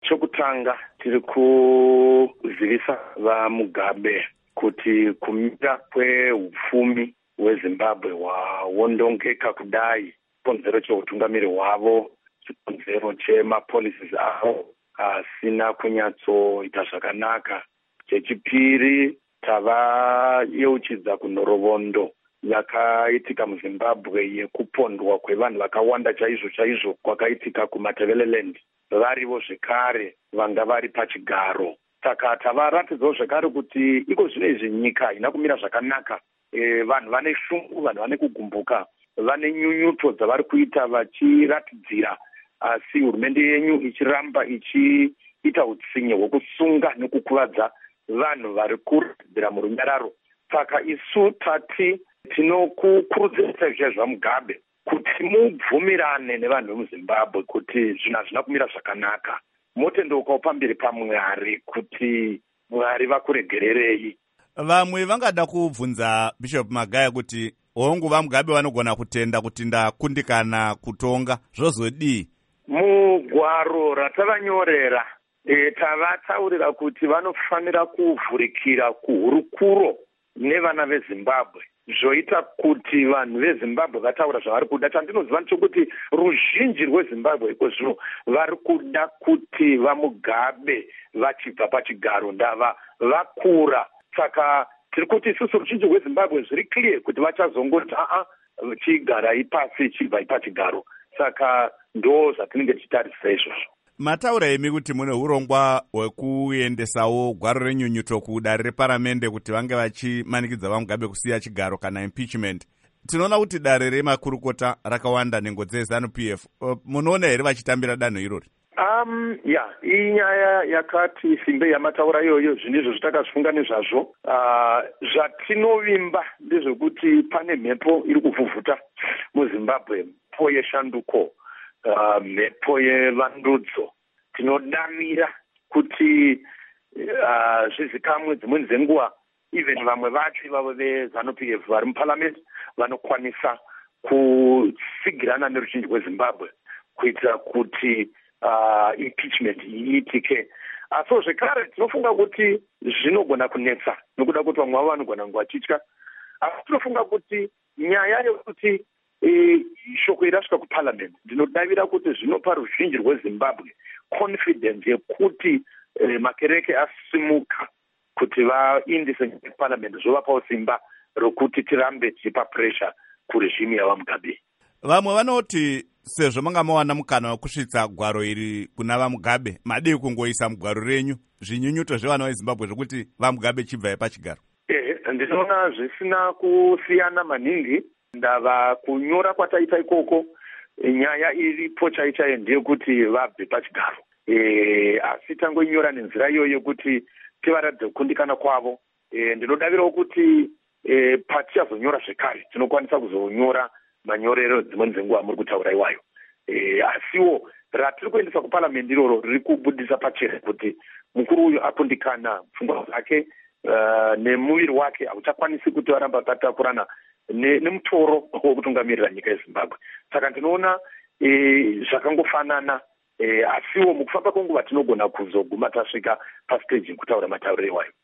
chokutanga tiri kuzivisa vaMugabe kuti kumira kweupfumi hweZimbabwe hwawondongeka kudai chikonzero cheutungamiri hwavo, chikonzero chemapolicies avo asina kunyatsoita zvakanaka. Chechipiri, tavayeuchidza kunhoroondo yakaitika muZimbabwe yekupondwa kwevanhu vakawanda chaizvo kwakaitika kuMatabeleland, varivo zvekare vanga vari pachigaro. Saka tavaratidzawo zvekare kuti iko zvino izvi nyika haina kumira zvakanaka. Vanhu vane shungu, vanhu vane kugumbuka, vane nyunyuto dzavari kuita vachiratidzira, asi hurumende yenyu ichiramba ichiita utsinye hwekusunga nekukuvadza vanhu vari kuratidzira murunyararo. Saka isu tati tinokukurudzirai zvaMugabe kuti mubvumirane nevanhu vemuZimbabwe kuti zvinhu hazvina kumira zvakanaka. Motendeukawo pamberi paMwari kuti Mwari vakuregererei. Vamwe vangada kubvunza Bishop Magaya kuti hongu vaMugabe vanogona kutenda kuti ndakundikana kutonga zvozodii? Mugwaro ratavanyorera tavataurira kuti vanofanira kuvhurikira kuhurukuro nevana veZimbabwe, zvoita kuti vanhu veZimbabwe vataura zvavari kuda. Chandinoziva ndechokuti ruzhinji rweZimbabwe iko zvino vari kuda kuti vaMugabe vachibva pachigaro ndava vakura. Saka tiri kuti isusu ruzhinji rweZimbabwe zviri clear kuti vachazongoti chigarai pasi chibvai pachigaro. Saka ndo zvatinenge tichitarisa izvozvo. Mataura imi kuti mune urongwa hwekuendesawo gwaro renyunyuto kudare reparamende kuti vange vachimanikidza vaMugabe kusiya chigaro kana impeachment. Tinoona kuti dare remakurukota rakawanda nhengo dzeZANU-PF. Munoona here vachitambira danho irori? Inyaya yakati simbei yamataura iyoyo, zvinizvo zvitakazvifunga nezvazvo. Zvatinovimba ndezvekuti pane mhepo iri kuvhuvhuta muZimbabwe, mhepo yeshanduko, mhepo yevandudzo. Tinodamira kuti zvizikamwe dzimweni dzenguva even vamwe vacho ivavo veZANU-PF vari muparliament vanokwanisa kusigirana neruzhinji rweZimbabwe kuitira kuti impeachment iitike. Asi zvekare tinofunga kuti zvinogona kunetsa nokuda kuti vamwe vavo vanogona kunge vachitya. Asi tinofunga kuti nyaya yekuti shoko irasvika kuparliament, ndinodavira kuti zvinopa ruzhinji rweZimbabwe confidence yekuti makereke asimuka kuti vaindise kuparliament, zvovapawo simba rokuti tirambe tichipa pressure kurejimu yavaMugabe. Vamwe vanoti sezvo manga mawana mukana wekusvitsa gwaro iri kuna vaMugabe, madei kungoisa mugwaro renyu zvinyunyuto zvevana veZimbabwe zvokuti vaMugabe chibvai pachigaro. Ndinoona zvisina kusiyana maningi. Ndava kunyora kwataita ikoko, nyaya iripo chaichayo ndeyekuti vabve pachigaro. Asi tangoinyora nenzira iyoyo yekuti tivaradze kukundikana kwavo. Ndinodavirawo kuti patichazonyora zvekare tinokwanisa kuzonyora manyorero dzimweni dzenguva muri kutaura iwayo. Asiwo ratiri kuendesa kuparliament iroro riri kubudisa pachena kuti mukuru uyu akundikana, pfungwa dzake nemuviri wake hauchakwanisi kuti varamba vakatakurana nemutoro wekutungamirira nyika yeZimbabwe. Saka ndinoona zvakangofanana, asiwo mukufamba kwenguva tinogona kuzoguma tasvika pastage kutaura matauriro iwayo.